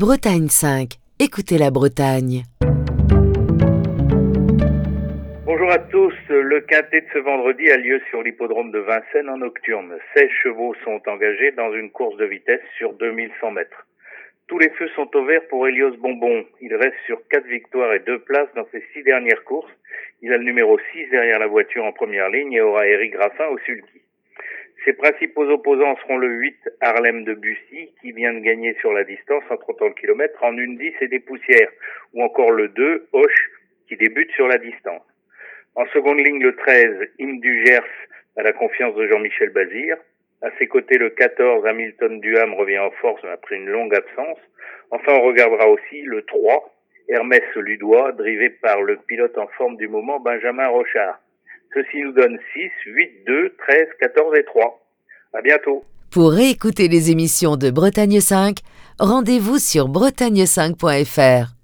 Bretagne 5. Écoutez la Bretagne. Bonjour à tous, le quintet de ce vendredi a lieu sur l'hippodrome de Vincennes en nocturne. 16 chevaux sont engagés dans une course de vitesse sur 2100 mètres. Tous les feux sont au vert pour Hélios Bonbon. Il reste sur 4 victoires et 2 places dans ses 6 dernières courses. Il a le numéro 6 derrière la voiture en première ligne et aura Éric Graffin au sulky. Ses principaux opposants seront le 8 Harlem de Bussy qui vient de gagner sur la distance en 30 le kilomètre en 1,10 et des poussières, ou encore le 2 Hoche qui débute sur la distance. En seconde ligne, le 13, Im du Gers, à la confiance de Jean-Michel Bazir. À ses côtés, le 14, Hamilton Duham, revient en force après une longue absence. Enfin, on regardera aussi le 3, Hermès Ludois, drivé par le pilote en forme du moment, Benjamin Rochard. Ceci nous donne 6, 8, 2, 13, 14 et 3. À bientôt. Pour réécouter les émissions de Bretagne 5, rendez-vous sur bretagne5.fr.